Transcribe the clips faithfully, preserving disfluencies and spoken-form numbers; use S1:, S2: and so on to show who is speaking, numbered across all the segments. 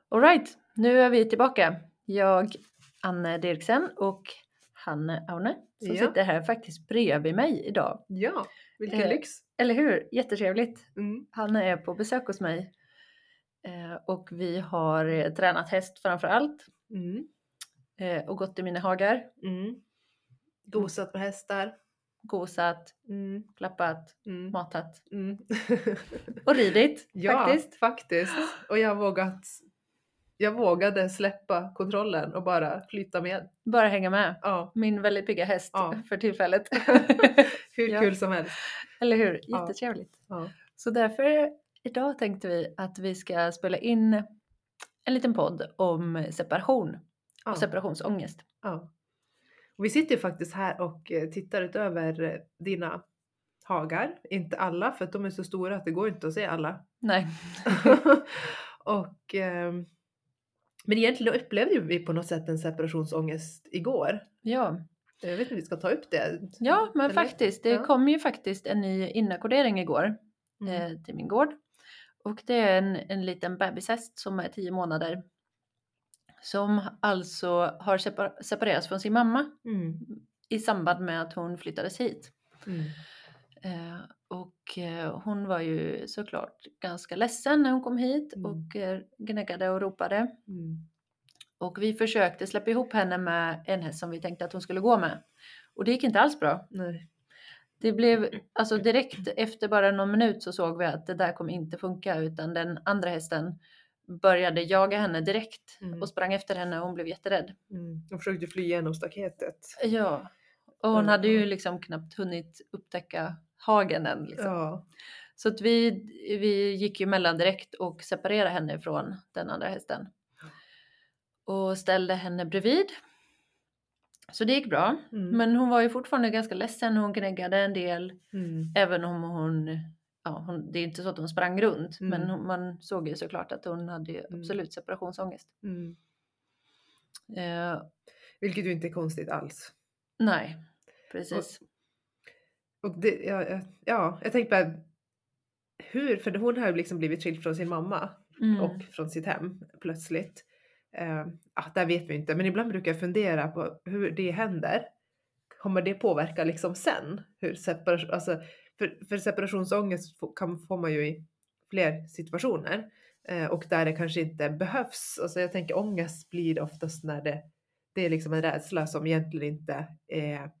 S1: All right, nu är vi tillbaka. Jag, Anne Dirksen och Hanne Aune som
S2: Ja.
S1: sitter här faktiskt bredvid mig idag.
S2: Ja, vilken
S1: Eh,
S2: lyx.
S1: Eller hur? Jättetrevligt.
S2: Mm.
S1: Hanne är på besök hos mig. Eh, och vi har eh, tränat häst framför allt.
S2: Mm.
S1: Eh, och gått i mina hagar.
S2: Mm. Gosat på hästar.
S1: Gosat,
S2: Mm.
S1: klappat,
S2: Mm.
S1: matat.
S2: Mm.
S1: Och ridit
S2: ja,
S1: faktiskt.
S2: faktiskt. Och jag vågat, jag vågade släppa kontrollen och bara flyta med.
S1: Bara hänga med.
S2: Ja.
S1: Min väldigt pigga häst
S2: Ja.
S1: för tillfället.
S2: Hur
S1: Ja.
S2: kul som helst.
S1: Eller hur?
S2: Ja.
S1: Jättetrevligt.
S2: Ja.
S1: Så därför idag tänkte vi att vi ska spela in en liten podd om separation
S2: Ja.
S1: och separationsångest.
S2: Ja. Och vi sitter ju faktiskt här och eh, tittar utöver eh, dina hagar. Inte alla, för att de är så stora att det går inte att se alla.
S1: Nej.
S2: och, eh, men egentligen upplevde ju vi på något sätt en separationsångest igår.
S1: Ja.
S2: Jag vet inte om vi ska ta upp det.
S1: Ja, men
S2: Eller?
S1: faktiskt. Det
S2: Ja.
S1: kom ju faktiskt en ny inackordering igår
S2: Mm.
S1: eh, till min gård. Och det är en, en liten bebishäst som är tio månader. Som alltså har separ- separerats från sin mamma
S2: Mm.
S1: i samband med att hon flyttades hit.
S2: Mm.
S1: Eh, och eh, hon var ju såklart ganska ledsen när hon kom hit
S2: Mm.
S1: och eh, gnäggade och ropade.
S2: Mm.
S1: Och vi försökte släppa ihop henne med en häst som vi tänkte att hon skulle gå med. Och det gick inte alls bra.
S2: Nej.
S1: Det blev, alltså direkt efter bara någon minut så såg vi att det där kommer inte funka. Utan den andra hästen började jaga henne direkt
S2: Mm.
S1: och sprang efter henne och hon blev jätterädd.
S2: Mm. Jag försökte fly genom staketet.
S1: Ja, och hon
S2: Mm.
S1: hade ju liksom knappt hunnit upptäcka hagen än. Liksom.
S2: Ja.
S1: Så att vi, vi gick ju mellan direkt och separerade henne från den andra hästen. Och ställde henne bredvid. Så det gick bra.
S2: Mm.
S1: Men hon var ju fortfarande ganska ledsen. Hon gnäggade en del.
S2: Mm.
S1: Även om hon, ja, hon, det är inte så att hon sprang runt.
S2: Mm.
S1: Men hon, man såg ju såklart att hon hade ju absolut separationsångest.
S2: Mm.
S1: Eh,
S2: Vilket ju inte är konstigt alls.
S1: nej, precis.
S2: Och det, ja, ja, ja, jag tänkte bara, hur, för hon har ju liksom blivit skild från sin mamma
S1: Mm.
S2: och från sitt hem plötsligt. Eh, ah, där vet vi inte, men ibland brukar jag fundera på hur det händer. Kommer det påverka liksom sen? Hur separation, alltså, för, för separationsångest får, kan, får man ju i fler situationer. Eh, och där det kanske inte behövs. Alltså jag tänker ångest blir det oftast när det, det är liksom en rädsla som egentligen inte är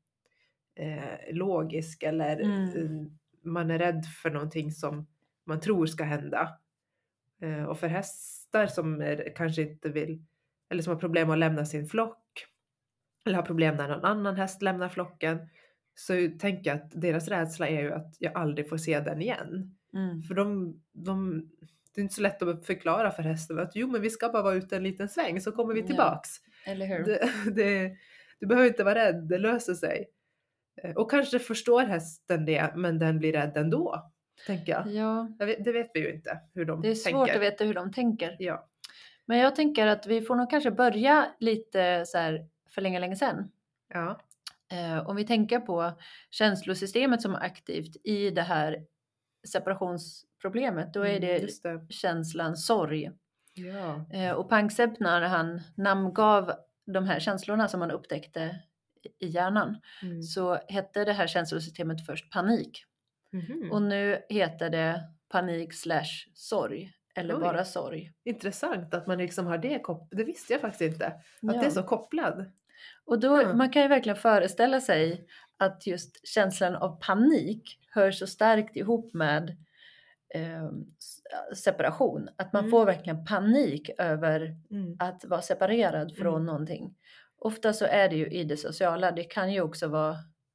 S2: eh, logisk. Eller
S1: Mm.
S2: eh, man är rädd för någonting som man tror ska hända. Eh, och för hästar som är, kanske inte vill, eller som har problem att lämna sin flock. Eller har problem när någon annan häst lämnar flocken. Så tänker jag att deras rädsla är ju att jag aldrig får se den igen.
S1: Mm.
S2: För de, de, det är inte så lätt att förklara för hästen att jo men vi ska bara vara ute en liten sväng så kommer vi tillbaks.
S1: Ja, eller hur?
S2: Det, det, du behöver inte vara rädd, det löser sig. Och kanske förstår hästen det men den blir rädd ändå. Tänker jag.
S1: Ja,
S2: jag vet, det vet vi ju inte hur de
S1: det är
S2: tänker.
S1: svårt att veta hur de tänker.
S2: Ja.
S1: Men jag tänker att vi får nog kanske börja lite så här för länge, länge sedan.
S2: Ja.
S1: Eh, om vi tänker på känslosystemet som är aktivt i det här separationsproblemet, då är det,
S2: Mm, just det.
S1: känslan sorg.
S2: Ja.
S1: Eh, och Panksepp när han namngav de här känslorna som han upptäckte i hjärnan,
S2: Mm.
S1: så hette det här känslosystemet först panik.
S2: Mhm.
S1: Och nu heter det panik slash sorg. Eller
S2: Oj.
S1: bara sorg.
S2: Intressant att man liksom har det kopplat. Det visste jag faktiskt inte. Att
S1: Ja.
S2: det är så kopplad.
S1: Och då,
S2: Mm.
S1: man kan ju verkligen föreställa sig att just känslan av panik hör så starkt ihop med eh, s- separation. Att man
S2: Mm.
S1: får verkligen panik över
S2: Mm.
S1: att vara separerad från
S2: Mm.
S1: någonting. Ofta så är det ju i det sociala. Det kan ju också vara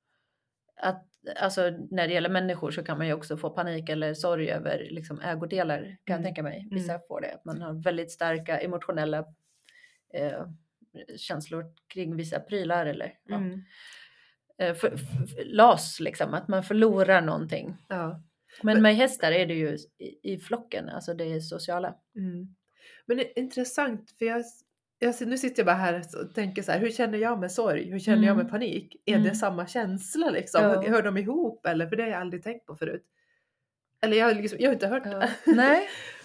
S1: att, alltså när det gäller människor så kan man ju också få panik eller sorg över liksom ägodelar, kan jag
S2: Mm.
S1: tänka mig. Vissa
S2: Mm.
S1: får det. Att man har väldigt starka emotionella eh, känslor kring vissa prylar eller ja.
S2: Mm.
S1: eh, för, för, las liksom, att man förlorar någonting.
S2: Ja.
S1: Men
S2: Men-
S1: med hästar är det ju i, i flocken, alltså det är sociala.
S2: Mm. Men det är intressant för jag, jag, nu sitter jag bara här och tänker så här, hur känner jag med sorg? Hur känner jag
S1: Mm.
S2: med panik? Är
S1: Mm.
S2: det samma känsla liksom?
S1: Ja.
S2: Hör de ihop eller? För det har jag aldrig tänkt på förut. Eller jag, har liksom, jag har inte hört
S1: Ja.
S2: det.
S1: Nej,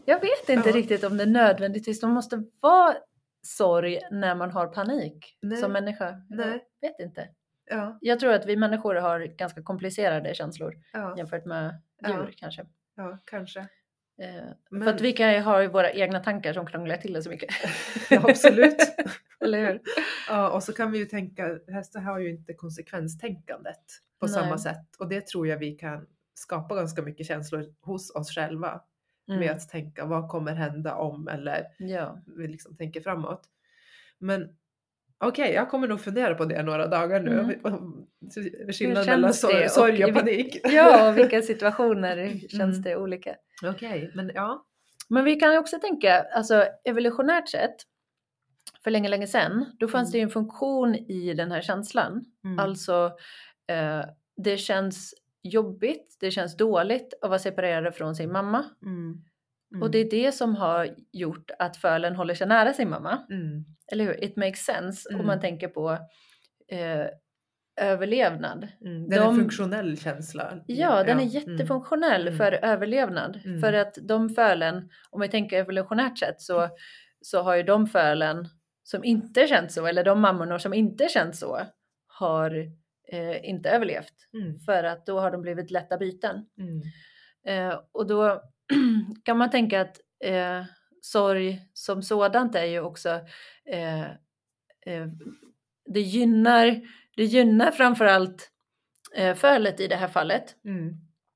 S1: Jag vet inte
S2: Ja.
S1: riktigt om det nödvändigtvis de måste vara sorg när man har panik
S2: Nej.
S1: som människa.
S2: Nej.
S1: Jag vet inte.
S2: Ja,
S1: Jag tror att vi människor har ganska komplicerade känslor
S2: ja,
S1: jämfört med
S2: Ja.
S1: djur kanske.
S2: ja, kanske.
S1: Eh,
S2: Men-
S1: För att vi kan ju ha ju våra egna tankar som krånglar till det så mycket.
S2: Ja, absolut.
S1: Eller hur?
S2: Ja, och så kan vi ju tänka, hästar har ju inte konsekvenstänkandet på
S1: Nej.
S2: samma sätt. Och det tror jag vi kan skapa ganska mycket känslor hos oss själva. Med
S1: Mm.
S2: att tänka, vad kommer hända om? Eller
S1: Ja.
S2: vi liksom tänker framåt. Men okej, okay, jag kommer nog fundera på det några dagar nu.
S1: Mm.
S2: Skillnad
S1: Hur
S2: mellan
S1: känns det?
S2: sorg, sorg och
S1: Och i
S2: panik.
S1: Ja, och vilka situationer känns
S2: Mm.
S1: det olika.
S2: Okej, okay, men ja.
S1: Men vi kan ju också tänka, alltså evolutionärt sett, för länge, länge sedan, då fanns
S2: Mm.
S1: det ju en funktion i den här känslan.
S2: Mm.
S1: Alltså, eh, det känns jobbigt, det känns dåligt att vara separerad från sin mamma.
S2: Mm. Mm.
S1: Och det är det som har gjort att fölen håller sig nära sin mamma.
S2: Mm.
S1: Eller hur? It makes sense
S2: Mm.
S1: om man tänker på eh, överlevnad.
S2: Mm. Det är en
S1: De-
S2: funktionell känsla.
S1: Ja, den är
S2: Mm.
S1: jättefunktionell
S2: Mm.
S1: för överlevnad.
S2: Mm.
S1: För att de fölen, om vi tänker evolutionärt sett, så, så har ju de fölen som inte känt så, eller de mammorna som inte känt så, har eh, inte överlevt.
S2: Mm.
S1: För att då har de blivit lätta byten.
S2: Mm.
S1: Eh, och då kan man tänka att eh, sorg som sådant är ju också, eh, eh, det gynnar, det gynnar framförallt eh, fölet i det här fallet.
S2: Mm.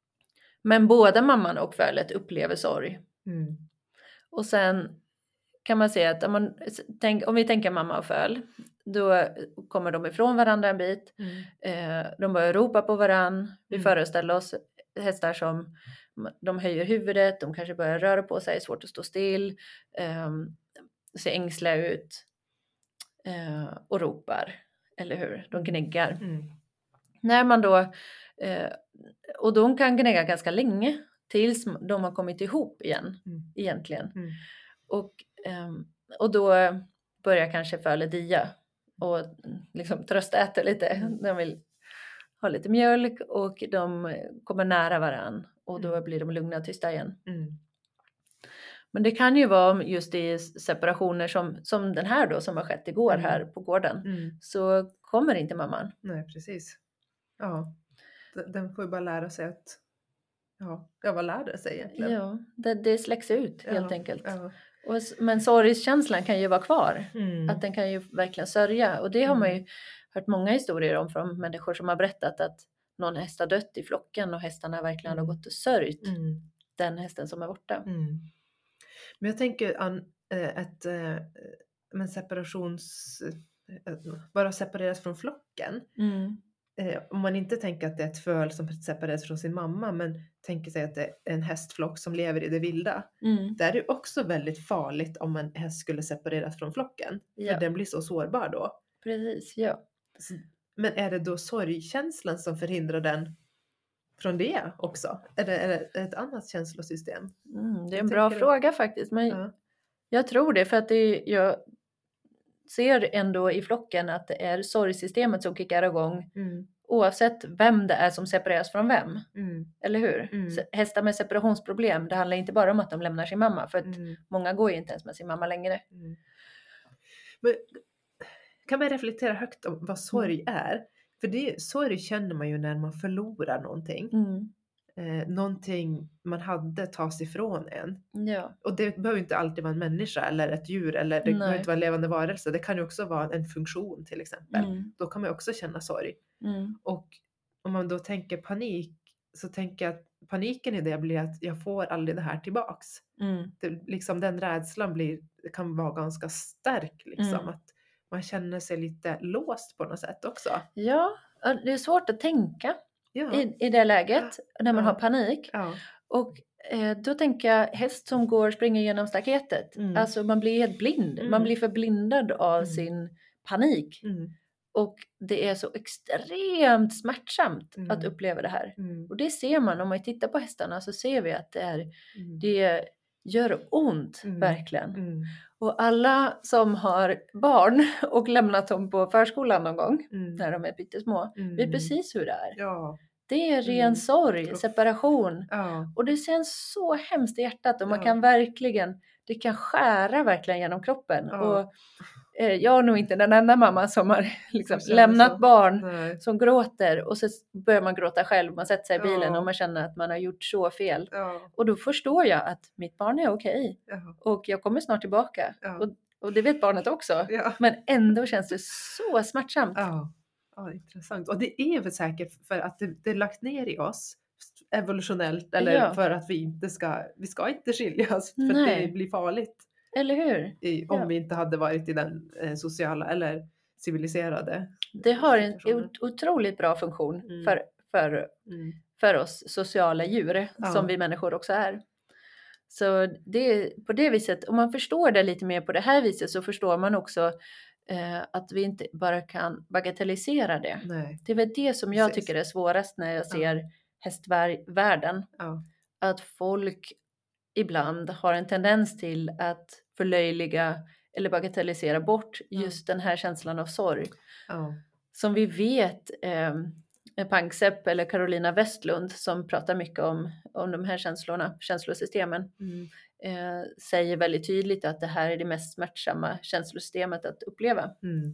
S1: Men både mamman och fölet upplever sorg.
S2: Mm.
S1: Och sen kan man säga att om, man, tänk, om vi tänker mamma och föl, då kommer de ifrån varandra en bit.
S2: Mm.
S1: Eh, de börjar ropa på varann. Vi
S2: Mm.
S1: föreställer oss hästar som de höjer huvudet, de kanske börjar röra på sig, svårt att stå still, eh, ser ängsliga ut eh, och ropar, eller hur? De gnäggar.
S2: Mm.
S1: När man då, eh, och de kan gnägga ganska länge tills de har kommit ihop igen
S2: Mm.
S1: egentligen.
S2: Mm.
S1: Och, ehm, och då börjar kanske fölet dia och liksom tröstäter lite.
S2: Mm.
S1: De vill ha lite mjölk och de kommer nära varann och då
S2: Mm.
S1: blir de lugna och tysta igen.
S2: Mm.
S1: Men det kan ju vara just i separationer som, som den här då som har skett igår
S2: Mm.
S1: här på gården.
S2: Mm.
S1: Så kommer inte mamman.
S2: Nej, precis. Ja, D- den får ju bara lära sig att, ja, ja vad lär det sig egentligen?
S1: Ja, det, det släcks ut
S2: Ja,
S1: helt enkelt.
S2: Ja.
S1: Och, s- men sorgskänslan kan ju vara kvar.
S2: Mm.
S1: Att den kan ju verkligen sörja. Och det har man
S2: Mm.
S1: ju hört många historier om från människor som har berättat att någon häst har dött i flocken och hästarna verkligen
S2: Mm.
S1: har gått och sörjt
S2: Mm.
S1: den hästen som är borta.
S2: Mm. Men jag tänker an, äh, att äh, men separations, äh, bara separeras från flocken.
S1: Mm.
S2: Eh, om man inte tänker att det är ett föl som separeras från sin mamma, men tänker sig att det är en hästflock som lever i det vilda.
S1: Mm.
S2: Där är det också väldigt farligt om en häst skulle separeras från flocken.
S1: Ja.
S2: För den blir så sårbar då.
S1: Precis, ja.
S2: Så, men är det då sorgkänslan som förhindrar den från det också? Är det, är det ett annat känslosystem?
S1: Mm, det är
S2: Jag
S1: en bra
S2: tänker-
S1: fråga faktiskt. Men
S2: Ja.
S1: jag tror det för att det, jag ser ändå i flocken att det är sorgsystemet som kickar igång
S2: Mm.
S1: oavsett vem det är som separeras från vem.
S2: Mm.
S1: Eller hur?
S2: Mm.
S1: Så hästar med separationsproblem, det handlar inte bara om att de lämnar sin mamma. För att
S2: Mm.
S1: många går ju inte ens med sin mamma längre.
S2: Mm. Men kan man reflektera högt om vad sorg är? För det, sorg känner man ju när man förlorar någonting.
S1: Mm.
S2: Eh, någonting man hade tas ifrån en.
S1: Ja.
S2: Och det behöver inte alltid vara en människa eller ett djur eller det
S1: Nej.
S2: behöver inte vara en levande varelse. Det kan ju också vara en funktion till exempel.
S1: Mm.
S2: Då kan man ju också känna sorg.
S1: Mm.
S2: Och om man då tänker panik, så tänker jag att paniken i det blir att jag får aldrig det här tillbaks.
S1: Mm.
S2: Det, liksom den rädslan blir, det kan vara ganska stark liksom.
S1: Mm.
S2: Att man känner sig lite låst på något sätt också.
S1: Ja, det är svårt att tänka
S2: Ja.
S1: i, i det läget när man
S2: Ja.
S1: har panik.
S2: Ja.
S1: Och eh, då tänker jag häst som går och springer genom staketet.
S2: Mm.
S1: Alltså man blir helt blind.
S2: Mm.
S1: Man blir förblindad av
S2: Mm.
S1: sin panik.
S2: Mm.
S1: Och det är så extremt smärtsamt
S2: Mm.
S1: att uppleva det här.
S2: Mm.
S1: Och det ser man om man tittar på hästarna, så ser vi att det, är,
S2: Mm.
S1: det gör ont
S2: Mm.
S1: verkligen.
S2: Mm.
S1: Och alla som har barn och lämnat dem på förskolan någon gång
S2: Mm.
S1: när de är pyttesmå
S2: Mm.
S1: vet precis hur det är.
S2: Ja.
S1: Det är ren
S2: Mm.
S1: sorg,
S2: Uff.
S1: separation.
S2: Ja.
S1: Och det känns så hemskt i hjärtat och man
S2: Ja.
S1: kan verkligen, det kan skära verkligen genom kroppen.
S2: Ja.
S1: Och eh, jag är nog inte den enda mamma som har liksom
S2: Som känner
S1: lämnat
S2: så.
S1: barn
S2: Nej.
S1: som gråter och så börjar man gråta själv. Man sätter sig i bilen
S2: Ja.
S1: och man känner att man har gjort så fel.
S2: Ja.
S1: Och då förstår jag att mitt barn är okej.
S2: Ja.
S1: Och jag kommer snart tillbaka.
S2: Ja.
S1: Och, och det vet barnet också.
S2: Ja.
S1: Men ändå känns det så smärtsamt.
S2: Ja. Ja, intressant. Och det är väl säkert för att det, det är lagt ner i oss evolutionellt eller
S1: Ja.
S2: för att vi inte ska, vi ska inte skiljas för att
S1: Nej.
S2: det blir farligt
S1: Eller hur?
S2: i, om
S1: Ja.
S2: vi inte hade varit i den eh, sociala eller civiliserade.
S1: Det har en
S2: situationen.
S1: ot- otroligt bra funktion
S2: Mm.
S1: för, för,
S2: Mm.
S1: för oss sociala djur
S2: Ja.
S1: som vi människor också är. Så det, på det viset, om man förstår det lite mer på det här viset så förstår man också eh, att vi inte bara kan bagatellisera det.
S2: Nej.
S1: Det är väl det som jag
S2: Precis.
S1: tycker är svårast när jag ser hästvärlden.
S2: Ja.
S1: Att folk ibland har en tendens till att förlöjliga eller bagatellisera bort
S2: Ja.
S1: just den här känslan av sorg.
S2: Ja.
S1: Som vi vet, eh, Panksepp eller Carolina Westlund som pratar mycket om, om de här känslorna, känslosystemen,
S2: Mm.
S1: eh, säger väldigt tydligt att det här är det mest smärtsamma känslosystemet att uppleva.
S2: Mm.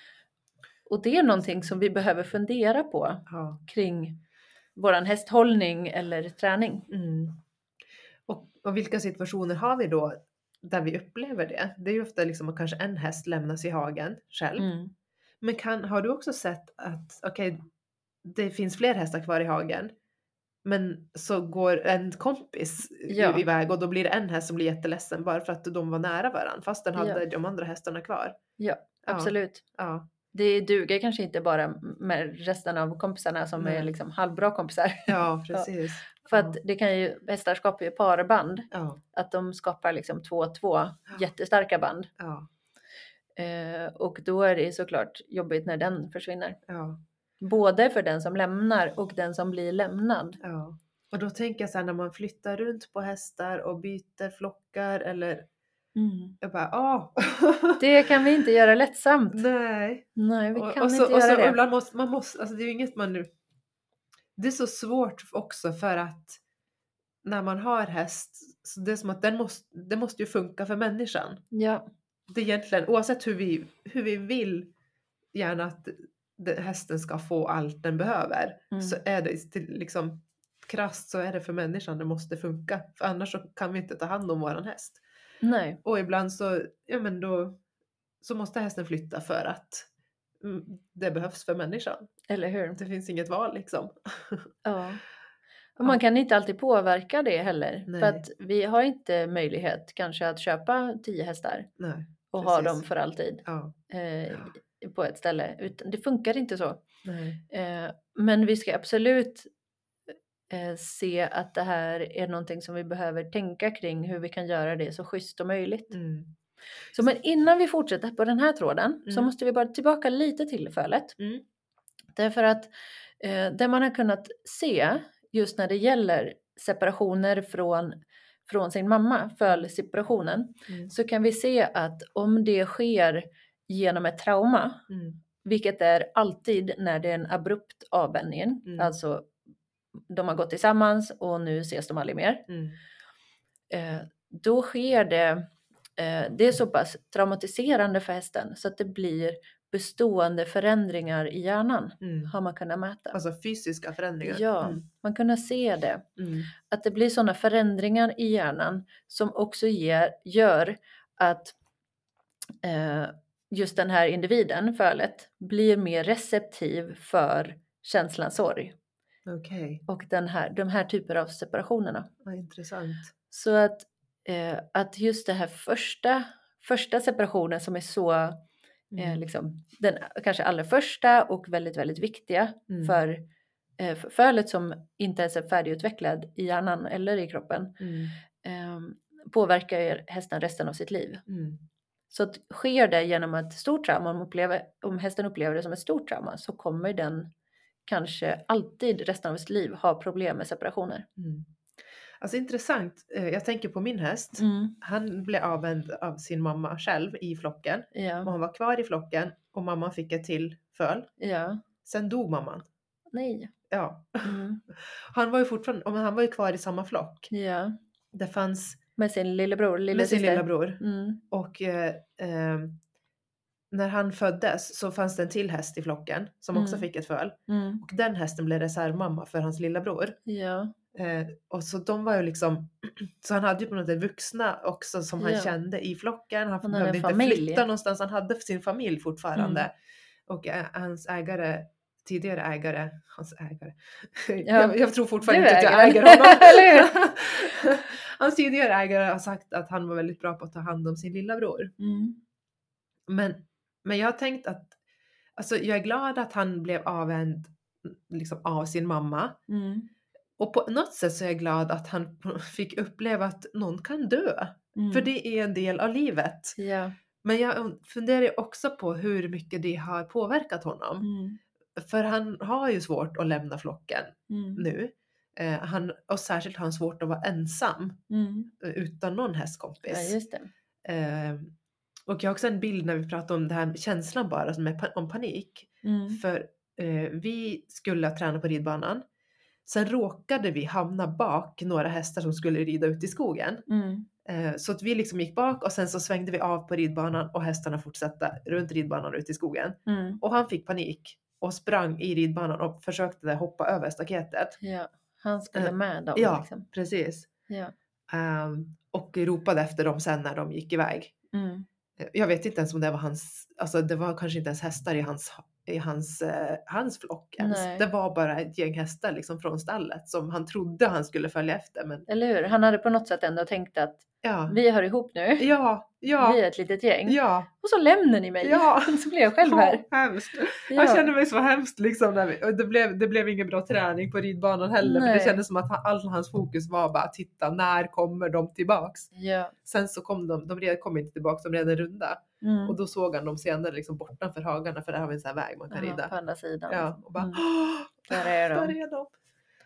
S1: Och det är någonting som vi behöver fundera på
S2: Ja.
S1: kring våran hästhållning eller träning.
S2: Mm. Och, och vilka situationer har vi då där vi upplever det? Det är ju ofta liksom att kanske en häst lämnas i hagen själv.
S1: Mm.
S2: Men kan, har du också sett att okej, det finns fler hästar kvar i hagen, men så går en kompis
S1: Ja.
S2: iväg och då blir det en häst som blir jätteledsen bara för att de var nära varandra fast den hade
S1: Ja.
S2: de andra hästarna kvar.
S1: Ja, absolut.
S2: Ja.
S1: Det duger kanske inte bara med resten av kompisarna som
S2: Nej.
S1: är liksom halvbra kompisar.
S2: Ja, precis.
S1: För
S2: Ja.
S1: att det kan ju, hästar skapar ju parband.
S2: Ja.
S1: Att de skapar liksom två och två jättestarka band.
S2: Ja.
S1: Eh, och då är det såklart jobbigt när den försvinner.
S2: Ja.
S1: Både för den som lämnar och den som blir lämnad.
S2: Ja. Och då tänker jag så här när man flyttar runt på hästar och byter flockar eller
S1: Mm.
S2: jag bara, ah.
S1: Det kan vi inte göra lättsamt.
S2: Nej.
S1: Nej, vi kan
S2: och, och så,
S1: inte
S2: och
S1: göra
S2: så
S1: det.
S2: ibland måste man måste, alltså det är ju inget man nu. Det är så svårt också för att när man har häst så det är som att den måste, det måste ju funka för människan.
S1: Ja,
S2: Det är egentligen oavsett hur vi hur vi vill gärna att det, hästen ska få allt den behöver
S1: Mm.
S2: så är det till, liksom krasst så är det för människan det måste funka för annars så kan vi inte ta hand om våran häst.
S1: nej.
S2: Och ibland så ja men då så måste hästen flytta för att mm, det behövs för människan.
S1: Eller hur?
S2: Det finns inget val liksom.
S1: Ja. Och man kan inte alltid påverka det heller.
S2: Nej.
S1: För att vi har inte möjlighet kanske att köpa tio hästar
S2: Nej.
S1: och ha
S2: precis.
S1: dem för alltid
S2: Ja.
S1: eh, på ett ställe. Utan det funkar inte så.
S2: Nej.
S1: Eh, men vi ska absolut eh, se att det här är någonting som vi behöver tänka kring hur vi kan göra det så schysst och möjligt.
S2: Mm.
S1: Så men innan vi fortsätter på den här tråden så
S2: Mm.
S1: måste vi bara tillbaka lite till fölet.
S2: Mm.
S1: Därför att eh, det man har kunnat se just när det gäller separationer från, från sin mamma, fölseparationen,
S2: Mm.
S1: så kan vi se att om det sker genom ett trauma,
S2: Mm.
S1: vilket är alltid när det är en abrupt avvändning,
S2: Mm.
S1: alltså de har gått tillsammans och nu ses de aldrig mer,
S2: Mm.
S1: eh, då sker det, eh, det är så pass traumatiserande för hästen så att det blir bestående förändringar i hjärnan,
S2: Mm.
S1: har man kunnat mäta.
S2: Alltså fysiska förändringar.
S1: Ja,
S2: Mm.
S1: man kunna se det.
S2: Mm.
S1: Att det blir sådana förändringar i hjärnan som också ger, gör att eh, just den här individen, fölet, blir mer receptiv för känslan sorg.
S2: Okej,
S1: Och den här, de här typer av separationerna.
S2: vad intressant.
S1: Så att, eh, att just det här första, första separationen som är så,
S2: Mm.
S1: eh, liksom, den kanske allra första och väldigt, väldigt viktiga
S2: Mm.
S1: för, eh, för fölet som inte ens är färdigutvecklad i hjärnan eller i kroppen,
S2: Mm.
S1: eh, påverkar ju hästen resten av sitt liv.
S2: Mm.
S1: Så att sker det genom ett stort trauma, om, upplever, om hästen upplever det som ett stort trauma, så kommer den kanske alltid resten av sitt liv ha problem med separationer.
S2: Mm. Alltså intressant, Eh, jag tänker på min häst.
S1: Mm.
S2: Han blev avvänd av sin mamma själv i flocken. Och
S1: Ja,
S2: han var kvar i flocken och mamman fick ett till föl.
S1: ja,
S2: Sen dog mamman.
S1: nej.
S2: ja.
S1: Mm.
S2: Han var ju fortfarande, men han var ju kvar i samma flock.
S1: Ja.
S2: Det fanns
S1: Med sin lillebror, lilla
S2: med sin
S1: syster.
S2: lilla bror.
S1: Mm.
S2: Och eh, eh, när han föddes så fanns det en till häst i flocken som också
S1: Mm.
S2: fick ett föl.
S1: Mm.
S2: Och den hästen blev reservmamma för hans lilla bror.
S1: Ja.
S2: Eh, och så de var ju liksom, så han hade ju på något sätt vuxna också som han
S1: Ja.
S2: kände i flocken. Han,
S1: Han hade
S2: behövde
S1: en
S2: inte
S1: familj.
S2: flytta någonstans, han hade sin familj fortfarande.
S1: Mm.
S2: Och eh, hans ägare, tidigare ägare, hans ägare,
S1: Ja.
S2: jag, jag tror fortfarande
S1: Du
S2: inte att jag
S1: äger
S2: äger
S1: den.
S2: honom.
S1: Eller hur?
S2: Hans tidigare ägare har sagt att han var väldigt bra på att ta hand om sin lilla bror.
S1: Mm.
S2: Men, men jag har tänkt att, alltså jag är glad att han blev avvänd liksom av sin mamma.
S1: Mm.
S2: Och på något sätt så är jag glad att han fick uppleva att någon kan dö.
S1: Mm.
S2: För det är en del av livet.
S1: Ja.
S2: Men jag funderar också på hur mycket det har påverkat honom.
S1: Mm.
S2: För han har ju svårt att lämna flocken
S1: Mm.
S2: nu. Eh, han, och särskilt har han svårt att vara ensam
S1: Mm.
S2: utan någon hästkompis.
S1: Ja, just det.
S2: Eh, och jag har också en bild när vi pratar om det här med känslan bara, som är pa- om panik.
S1: Mm.
S2: För eh, vi skulle träna på ridbanan. Sen råkade vi hamna bak några hästar som skulle rida ut i skogen.
S1: Mm.
S2: Eh, så att vi liksom gick bak och sen så svängde vi av på ridbanan och hästarna fortsatte runt ridbanan ut i skogen.
S1: Mm.
S2: Och han fick panik och sprang i ridbanan och försökte hoppa över staketet.
S1: Ja. Han skulle
S2: Eh,
S1: med dem.
S2: Ja,
S1: Liksom.
S2: precis.
S1: Ja.
S2: Um, och ropade efter dem sen när de gick iväg.
S1: Mm.
S2: Jag vet inte ens om det var hans, alltså det var kanske inte ens hästar i hans, i hans, eh, hans flock ens.
S1: Nej.
S2: Det var bara ett gäng hästar liksom från stallet som han trodde han skulle följa efter. Men
S1: Eller hur? Han hade på något sätt ändå tänkt att
S2: ja,
S1: vi hör ihop nu.
S2: ja, ja,
S1: Vi är ett litet gäng.
S2: ja,
S1: Och så lämnar ni mig.
S2: ja.
S1: Så blir jag själv här.
S2: Ja, hemskt.
S1: Ja.
S2: Jag känner mig så hemskt liksom. När vi, och det, blev, det blev ingen bra träning på ridbanan heller. För
S1: Nej.
S2: det kändes som att han, all hans fokus var bara att titta, när kommer de tillbaks?
S1: Ja.
S2: Sen så kom de, de red, kom inte tillbaks, de red en runda.
S1: Mm.
S2: Och då såg han dem senare liksom bortanför hagarna, för där har vi en sån här väg man kan
S1: Aha,
S2: rida.
S1: på andra sidan.
S2: Ja, och bara,
S1: Mm.
S2: "Åh,
S1: Där är de."
S2: där är de.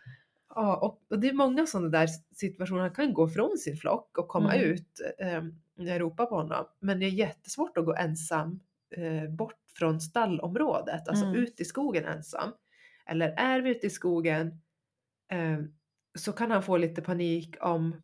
S2: Ja, och, och det är många sådana där situationer. Han kan gå från sin flock och komma
S1: Mm.
S2: ut eh, när jag ropar på honom. Men det är jättesvårt att gå ensam eh, bort från stallområdet. Alltså
S1: Mm.
S2: ut i skogen ensam. Eller är vi ute i skogen eh, så kan han få lite panik om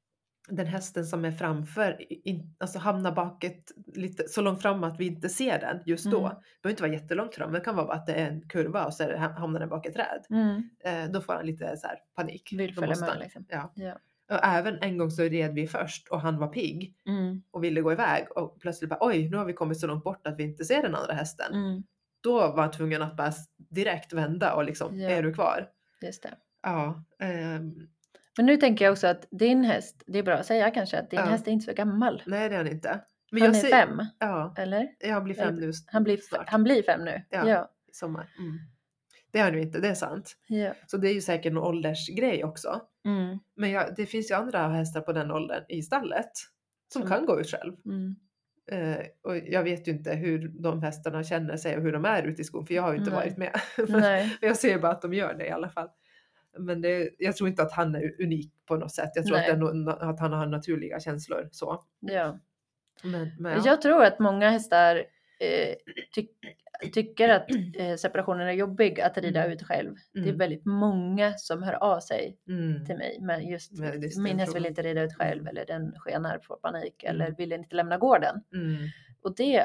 S2: den hästen som är framför in, alltså hamnar baket lite så långt fram att vi inte ser den just då.
S1: Mm.
S2: Det behöver inte vara jättelångt fram, men det kan vara bara att det är en kurva och så är det, hamnar den bak ett träd.
S1: Mm.
S2: Eh, då får han lite så här panik.
S1: Vill
S2: Då
S1: följa
S2: måste
S1: med,
S2: han-
S1: liksom.
S2: Ja.
S1: Ja.
S2: Och även en gång så red vi först och han var pigg
S1: Mm.
S2: och ville gå iväg och plötsligt bara oj, nu har vi kommit så långt bort att vi inte ser den andra hästen.
S1: Mm.
S2: Då var han tvungen att bara direkt vända och liksom,
S1: Ja.
S2: är du kvar?
S1: Just det.
S2: Ja. ehm,
S1: Men nu tänker jag också att din häst, det är bra att säga kanske att din
S2: Ja.
S1: häst är inte så gammal.
S2: nej, det är han inte. Men
S1: Han är
S2: ser-
S1: fem,
S2: Ja,
S1: eller?
S2: jag blir fem nu
S1: Han blir,
S2: snart.
S1: han blir fem nu.
S2: Ja.
S1: Ja.
S2: I sommar. Mm. Det är han ju inte, det är sant.
S1: Ja.
S2: Så det är ju säkert någon åldersgrej också.
S1: Mm.
S2: Men jag, det finns ju andra hästar på den åldern i stallet som
S1: Som-
S2: kan gå ut själv.
S1: Mm.
S2: Eh, och jag vet ju inte hur de hästarna känner sig och hur de är ute i skogen, för jag har ju inte
S1: Nej.
S2: varit med.
S1: Nej.
S2: Men jag ser bara att de gör det i alla fall. Men det, jag tror inte att han är unik på något sätt. Jag tror att,
S1: Nej.
S2: det är no, att han har naturliga känslor. Så.
S1: Ja.
S2: Men, men ja.
S1: Jag tror att många hästar eh, ty- tycker att eh, separationen är jobbig att rida
S2: Mm.
S1: ut själv. Det är
S2: Mm.
S1: väldigt många som hör av sig
S2: Mm.
S1: till mig. Men just
S2: Men just
S1: min
S2: den
S1: häst vill
S2: frågan.
S1: inte rida ut själv
S2: Mm.
S1: eller den skenar, får panik
S2: Mm.
S1: eller vill inte lämna gården.
S2: Mm.
S1: Och det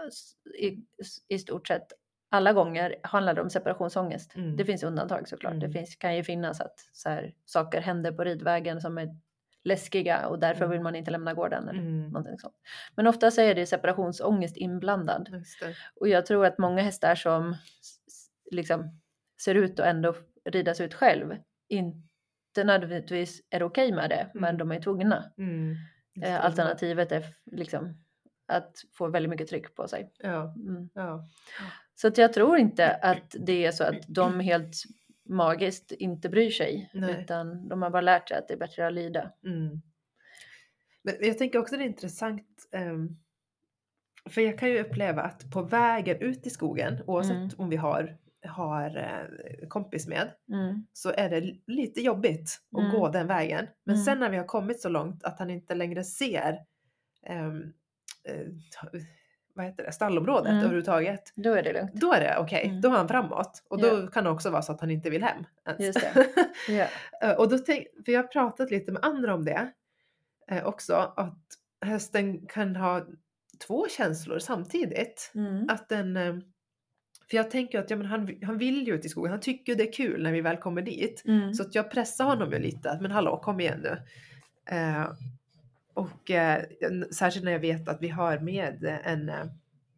S1: i, i stort sett alla gånger handlar det om separationsångest.
S2: Mm.
S1: Det finns undantag såklart.
S2: Mm.
S1: Det finns, kan ju finnas att så här, saker händer på ridvägen som är läskiga och därför
S2: Mm.
S1: vill man inte lämna gården eller
S2: Mm.
S1: någonting sånt. Men ofta så är det separationsångest inblandad.
S2: Just det.
S1: Och jag tror att många hästar som s- liksom ser ut att ändå ridas ut själv inte nödvändigtvis är okej med det, men
S2: Mm.
S1: de är tvungna.
S2: Mm. Just det.
S1: Eh, alternativet är f- liksom att få väldigt mycket tryck på sig.
S2: Ja.
S1: Mm.
S2: Ja.
S1: Så att jag tror inte att det är så att de helt magiskt inte bryr sig,
S2: Nej.
S1: utan de har bara lärt sig att det är bättre att lyda.
S2: Mm. Men jag tänker också det är intressant. ehm, för jag kan ju uppleva att på vägen ut i skogen, oavsett
S1: Mm.
S2: om vi har, har eh, kompis med,
S1: Mm.
S2: så är det lite jobbigt att
S1: Mm.
S2: gå den vägen. Men
S1: Mm.
S2: sen när vi har kommit så långt att han inte längre ser ehm, eh, vad heter det, stallområdet
S1: Mm.
S2: överhuvudtaget.
S1: Då är det lugnt.
S2: Då är det okej,
S1: Mm.
S2: då är han framåt. Och då
S1: Ja.
S2: kan det också vara så att han inte vill hem ens.
S1: Just det. Ja.
S2: Eh, och då tänk, för jag har pratat lite med andra om det eh, också, att hästen kan ha två känslor samtidigt.
S1: Mm.
S2: Att den, eh, för jag tänker att ja, men han, han vill ju ut i skogen, han tycker det är kul när vi väl kommer dit.
S1: Mm.
S2: Så att jag pressar honom ju lite, att men hallå, kom igen nu. Eh, och eh, särskilt när jag vet att vi har med en, eh,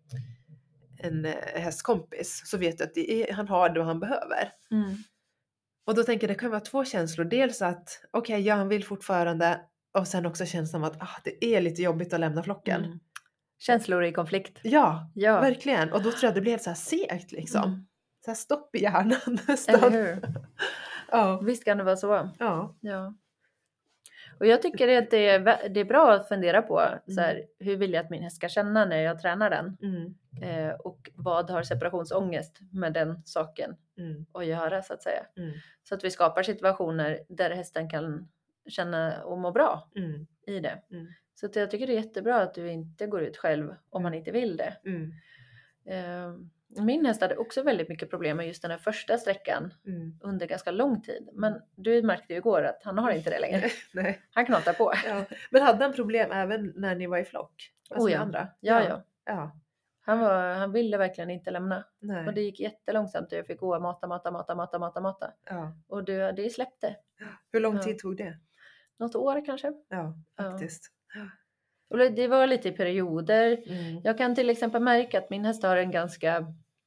S2: en eh, hästkompis, så vet jag att det är, han har det han behöver.
S1: Mm.
S2: Och då tänker jag det kan vara två känslor. Dels att okej, okay, ja, han vill fortfarande. Och sen också känslan av att ah, det är lite jobbigt att lämna flocken.
S1: Mm. Känslor i konflikt.
S2: Ja,
S1: Ja.
S2: verkligen. Och då tror jag det blir helt så här segt liksom.
S1: Mm.
S2: Så här stopp i hjärnan nästan.
S1: Eller hur?
S2: Ja.
S1: Visst kan det vara så.
S2: Ja.
S1: Ja. Och jag tycker att det är, det är bra att fundera på så här, hur vill jag att min häst ska känna när jag tränar den?
S2: Mm.
S1: Eh, och vad har separationsångest med den saken
S2: Mm.
S1: att göra så att säga.
S2: Mm.
S1: Så att vi skapar situationer där hästen kan känna och må bra
S2: Mm.
S1: i det.
S2: Mm.
S1: Så att jag tycker det är jättebra att du inte går ut själv om man inte vill det.
S2: Mm.
S1: Eh, min häst hade också väldigt mycket problem med just den här första sträckan
S2: Mm.
S1: under ganska lång tid. Men du märkte ju igår att han har inte det längre.
S2: Nej.
S1: Han knatar på.
S2: Ja. Men hade han problem även när ni var i flock? Alltså
S1: Oh ja.
S2: med andra?
S1: Ja, ja.
S2: Ja.
S1: Han, var, han ville verkligen inte lämna.
S2: Nej.
S1: Och det gick jättelångsamt. Jag fick gå och mata, mata, mata, mata, mata, mata.
S2: Ja.
S1: Och det, det släppte.
S2: Hur lång
S1: Ja.
S2: tid tog det?
S1: Något år kanske.
S2: Ja, faktiskt.
S1: Och det var lite i perioder.
S2: Mm.
S1: Jag kan till exempel märka att min häst har en ganska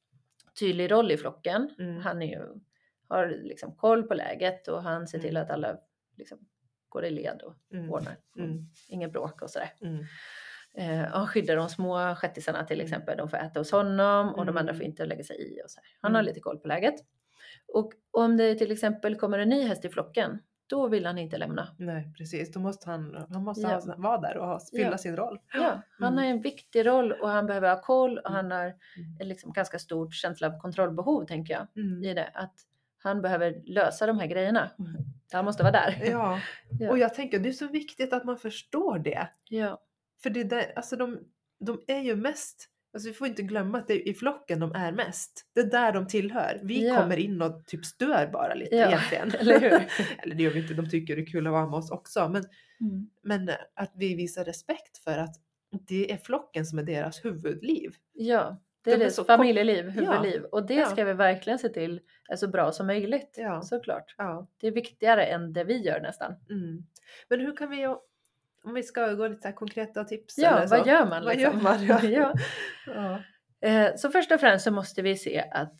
S1: tydlig roll i flocken.
S2: Mm.
S1: Han är ju, har liksom koll på läget och han ser till
S2: Mm.
S1: att alla liksom går i led och
S2: Mm.
S1: ordnar.
S2: Mm.
S1: Ingen bråk och sådär.
S2: Mm.
S1: Eh, han skyddar de små shettisarna till exempel. De får äta hos honom och de
S2: Mm.
S1: andra får inte lägga sig i. Och så här. Han
S2: Mm.
S1: har lite koll på läget. Och om det till exempel kommer en ny häst i flocken, då vill han inte lämna.
S2: Nej, precis. Då måste han, han måste
S1: Ja.
S2: ha, vara där och ha, fylla
S1: Ja.
S2: sin roll.
S1: Ja, han
S2: Mm.
S1: har en viktig roll och han behöver ha koll och
S2: Mm.
S1: han har en liksom ganska stort känsla av kontrollbehov, tänker jag,
S2: Mm.
S1: i det. Att han behöver lösa de här grejerna.
S2: Mm.
S1: Han måste vara där.
S2: Ja,
S1: Ja.
S2: och jag tänker det är så viktigt att man förstår det.
S1: Ja.
S2: För det där, alltså de, de är ju mest, alltså vi får inte glömma att det är i flocken de är mest. Det är där de tillhör. Vi
S1: Ja.
S2: kommer in och typ stör bara lite
S1: Ja,
S2: egentligen.
S1: eller hur?
S2: Eller det gör vi inte, de tycker det är kul att vara med oss också. Men,
S1: Mm.
S2: men att vi visar respekt för att det är flocken som är deras huvudliv.
S1: Ja, det är
S2: De är
S1: det
S2: så
S1: familjeliv,
S2: Ja.
S1: huvudliv. Och det
S2: Ja.
S1: ska vi verkligen se till är så bra som möjligt.
S2: Ja.
S1: Såklart.
S2: Ja.
S1: Det är viktigare än det vi gör nästan.
S2: Mm. Men hur kan vi, om vi ska gå lite så här konkreta tips.
S1: Ja,
S2: eller
S1: vad
S2: så.
S1: gör man
S2: Vad
S1: liksom?
S2: gör man? Ja.
S1: Ja.
S2: Ja.
S1: Eh, Så först och främst så måste vi se att